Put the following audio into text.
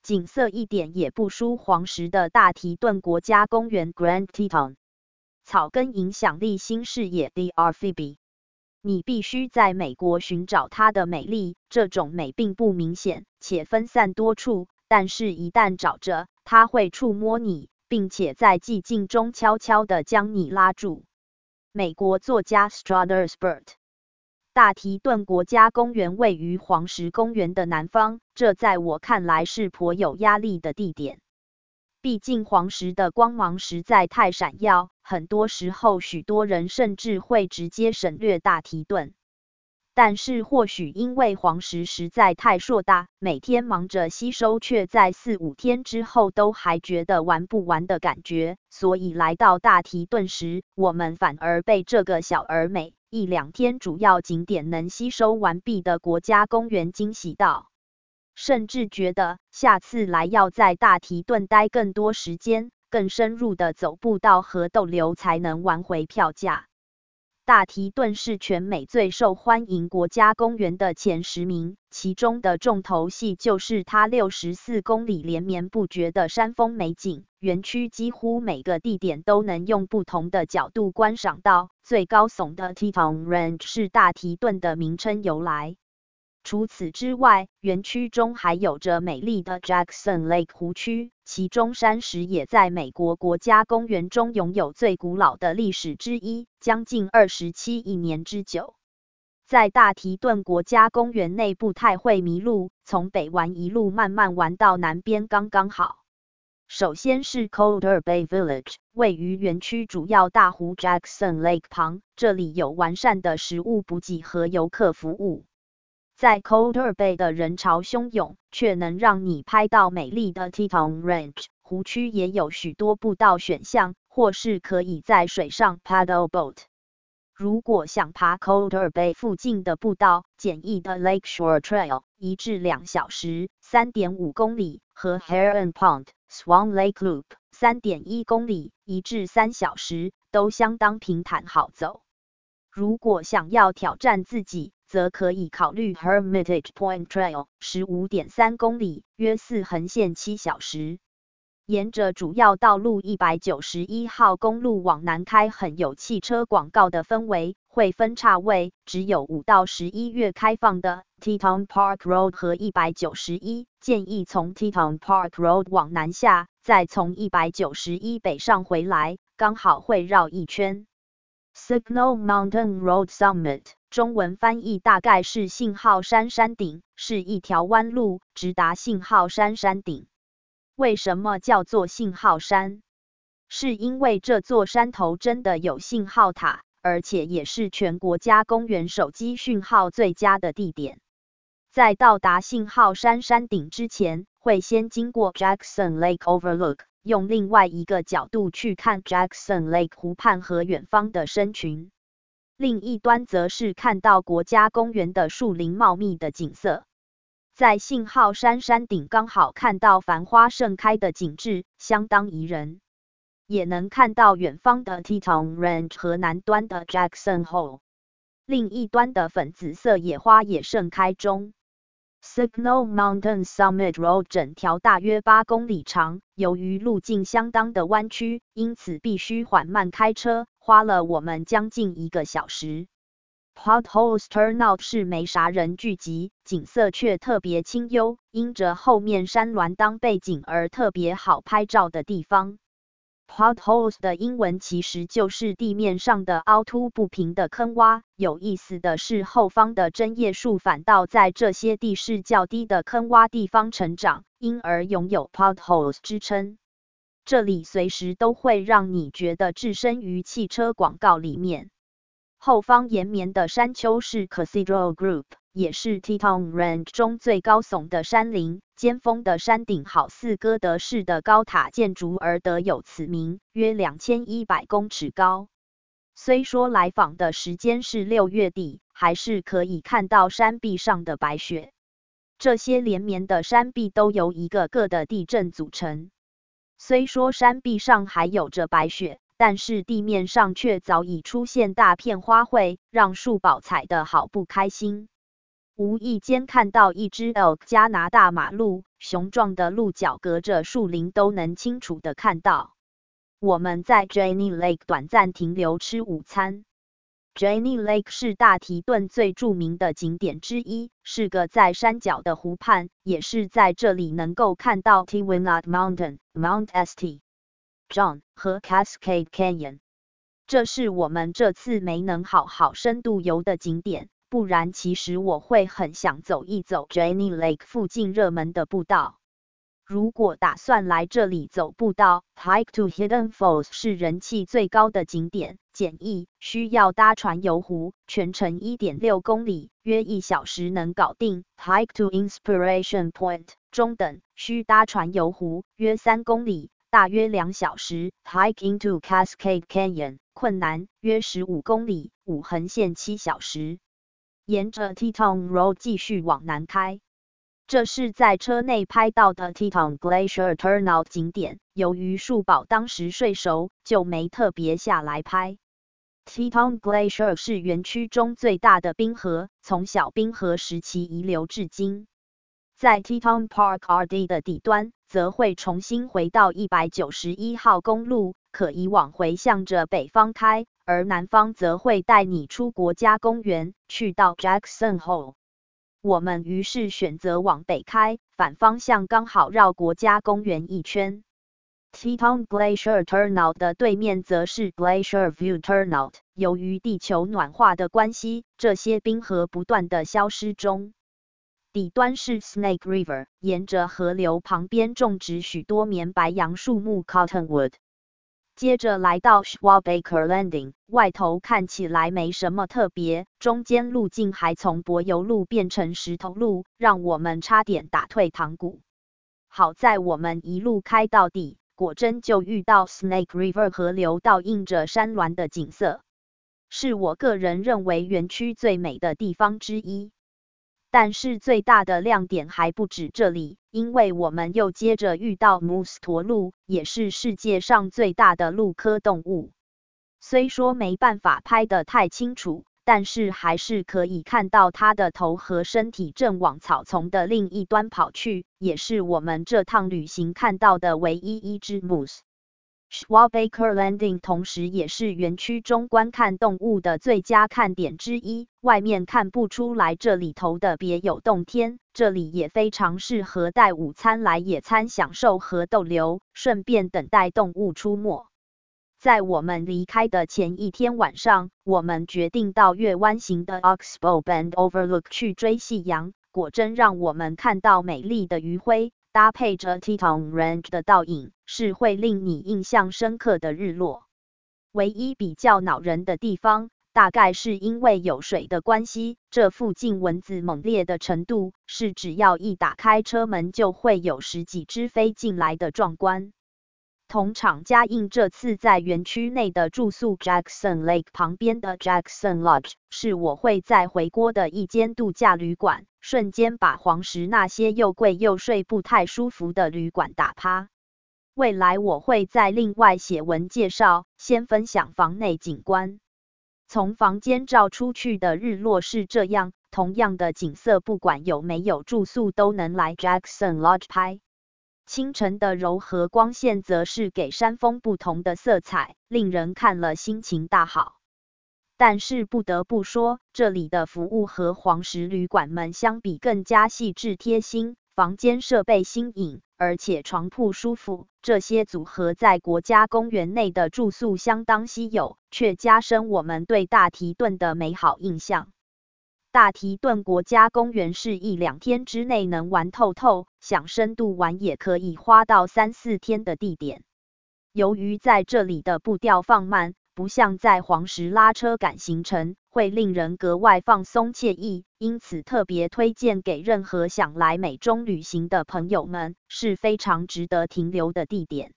景色一点也不输黄石的大提顿国家公园 Grand Teton。草根影响力新视野 DR Phoebe。你必须在美国寻找它的美丽，这种美并不明显，且分散多处，但是一旦找着，它会触摸你，并且在寂静中悄悄地将你拉住。美国作家 Strasberg。大提顿国家公园位于黄石公园的南方，这在我看来是颇有压力的地点。毕竟黄石的光芒实在太闪耀，很多时候许多人甚至会直接省略大提顿。但是或许因为黄石实在太硕大，每天忙着吸收，却在4-5天之后都还觉得玩不完的感觉，所以来到大提顿时，我们反而被这个小而美1-2天主要景点能吸收完毕的国家公园惊喜到，甚至觉得下次来要在大提顿待更多时间，更深入的走步道和逗留才能玩回票价。大提顿是全美最受欢迎国家公园的前10名，其中的重头戏就是它64公里连绵不绝的山峰美景。园区几乎每个地点都能用不同的角度观赏到。最高耸的 Teton Range 是大提顿的名称由来。除此之外，园区中还有着美丽的 Jackson Lake 湖区，其中山石也在美国国家公园中拥有最古老的历史之一，将近27亿年之久。在大提顿国家公园内不太会迷路，从北玩一路慢慢玩到南边刚刚好。首先是 Coulter Bay Village， 位于园区主要大湖 Jackson Lake 旁，这里有完善的食物补给和游客服务。在 Coulter Bay 的人潮汹涌，却能让你拍到美丽的 Teton Range。湖区也有许多步道选项，或是可以在水上 paddle boat。如果想爬 Coulter Bay 附近的步道，简易的 Lakeshore Trail 1至2小时 3.5 公里和 Heron Pond Swan Lake Loop 3.1 公里1至3小时都相当平坦好走。如果想要挑战自己，则可以考虑 Hermitage Point Trail 15.3 公里，约4横线7小时。沿着主要道路191号公路往南开，很有汽车广告的氛围，会分岔位，只有5到11月开放的 Teton Park Road 和191，建议从 Teton Park Road 往南下，再从191北上回来，刚好会绕一圈。Signal Mountain Road Summit， 中文翻译大概是信号山山顶，是一条弯路，直达信号山山顶。为什么叫做信号山？是因为这座山头真的有信号塔，而且也是全国家公园手机讯号最佳的地点。在到达信号山山顶之前，会先经过 Jackson Lake Overlook， 用另外一个角度去看 Jackson Lake 湖畔和远方的山群。另一端则是看到国家公园的树林茂密的景色。在信号山山顶刚好看到繁花盛开的景致，相当宜人。也能看到远方的 Teton Range 和南端的 Jackson Hole。另一端的粉紫色野花也盛开中。Signal Mountain Summit Road 整条大约8公里长，由于路径相当的弯曲，因此必须缓慢开车，花了我们将近1个小时。Potholes Turnout 是没啥人聚集，景色却特别清幽，因着后面山峦当背景而特别好拍照的地方。Potholes 的英文其实就是地面上的凹凸不平的坑洼，有意思的是后方的针叶树反倒在这些地势较低的坑洼地方成长，因而拥有 Potholes 之称。这里随时都会让你觉得置身于汽车广告里面。后方延绵的山丘是 Cathedral Group， 也是 Teton Range 中最高耸的山林，尖峰的山顶好似哥德式的高塔建筑而得有此名，约2100公尺高。虽说来访的时间是6月底，还是可以看到山壁上的白雪。这些连绵的山壁都由一个个的地震组成。虽说山壁上还有着白雪，但是地面上却早已出现大片花卉，让树宝踩得好不开心。 无意间看到一只 elk， 加拿大马鹿，雄壮的鹿角隔着树林都能清楚地看到。我们在 Jenny Lake 短暂停留吃午餐。Jenny Lake 是大提顿最著名的景点之一，是个在山脚的湖畔，也是在这里能够看到 Tewinnot Mountain、Mount St. John 和 Cascade Canyon。这是我们这次没能好好深度游的景点，不然其实我会很想走一走 Jenny Lake 附近热门的步道。如果打算来这里走步道 ，Hike to Hidden Falls 是人气最高的景点，简易，需要搭船游湖，全程 1.6 公里，约1小时能搞定。Hike to Inspiration Point 中等，需搭船游湖，约3公里，大约2小时。Hike into Cascade Canyon 困难，约15公里，5横线7小时。沿着 Teton Road 继续往南开。这是在车内拍到的 Teton Glacier Turnout 景点，由于树宝当时睡熟，就没特别下来拍。Teton Glacier 是园区中最大的冰河，从小冰河时期遗留至今。在 Teton Park RD 的底端，则会重新回到191号公路，可以往回向着北方开，而南方则会带你出国家公园，去到 Jackson Hole。我们于是选择往北开，反方向刚好绕国家公园一圈。Teton Glacier Turnout 的对面则是 Glacier View Turnout。由于地球暖化的关系，这些冰河不断的消失中。底端是 Snake River， 沿着河流旁边种植许多绵白杨树木 Cottonwood。接着来到 Schwabaker Landing， 外头看起来没什么特别，中间路径还从柏油路变成石头路，让我们差点打退堂鼓。好在我们一路开到底，果真就遇到 Snake River 河流倒映着山峦的景色，是我个人认为园区最美的地方之一。但是最大的亮点还不止这里，因为我们又接着遇到 Moose 驼鹿，也是世界上最大的鹿科动物。虽说没办法拍得太清楚，但是还是可以看到它的头和身体正往草丛的另一端跑去，也是我们这趟旅行看到的唯一一只 Moose。Schwabaker Landing 同时也是园区中观看动物的最佳看点之一，外面看不出来这里头的别有洞天，这里也非常适合带午餐来野餐享受和逗留，顺便等待动物出没。在我们离开的前一天晚上，我们决定到月湾型的 Oxbow Bend Overlook 去追夕阳，果真让我们看到美丽的余晖，搭配着 Teton Range 的倒影，是会令你印象深刻的日落。唯一比较恼人的地方，大概是因为有水的关系，这附近蚊子猛烈的程度，是只要一打开车门就会有10几只飞进来的壮观。同场加映这次在园区内的住宿 Jackson Lake 旁边的 Jackson Lodge， 是我会在回国的一间度假旅馆，瞬间把黄石那些又贵又睡不太舒服的旅馆打趴。未来我会再另外写文介绍，先分享房内景观。从房间照出去的日落是这样，同样的景色不管有没有住宿都能来 Jackson Lodge 拍。清晨的柔和光线则是给山峰不同的色彩，令人看了心情大好。但是不得不说，这里的服务和黄石旅馆们相比更加细致贴心，房间设备新颖，而且床铺舒服，这些组合在国家公园内的住宿相当稀有，却加深我们对大提顿的美好印象。大提顿国家公园是1-2天之内能玩透透，想深度玩也可以花到3-4天的地点。由于在这里的步调放慢，不像在黄石拉车赶行程，会令人格外放松惬意，因此特别推荐给任何想来美中旅行的朋友们，是非常值得停留的地点。